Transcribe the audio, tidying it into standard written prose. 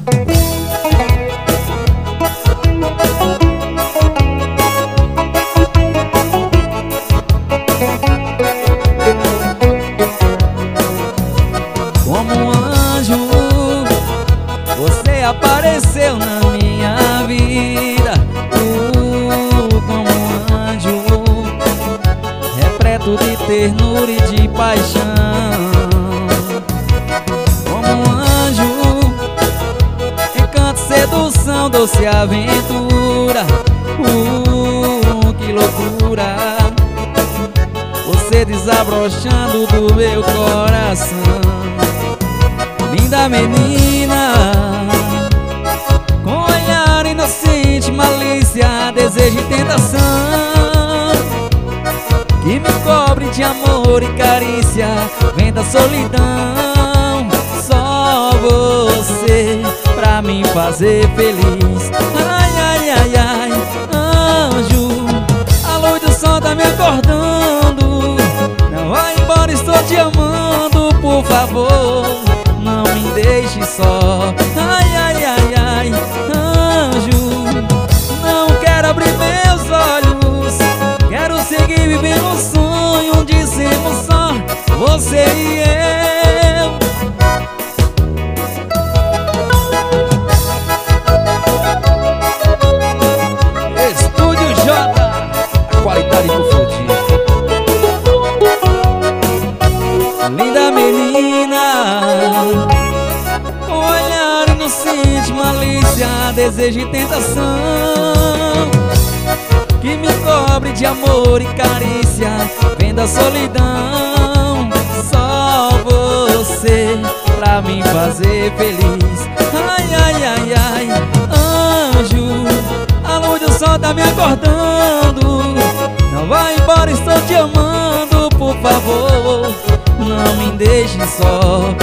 Como um anjo, você apareceu na minha vida. Como um anjo, repleto de ternura e de paixão. Como um anjo, encanto, sedução, doce aventura. Que loucura, você desabrochando do meu coração. Linda menina, com olhar inocente, malícia, desejo e tentação, que me cobre de amor e carícia, vem da solidão. Só você pra me fazer feliz. Ai, ai, ai, ai, anjo, a luz do sol tá me acordando. Não vai embora, estou te amando, por favor, não me deixe só. Ai, ai, ai, ai, anjo, não quero abrir meus olhos, quero seguir vivendo um sonho de sermos só você e eu. Estúdio J, a qualidade do fudinho. Linda menina, olhar inocente, malícia, desejo e tentação, que me cobre de amor e carícia, vem da solidão. Só você pra me fazer feliz. Ai, ai, ai, ai, anjo, a luz do sol tá me acordando. Não vai embora, estou te amando, por favor, não me deixe só.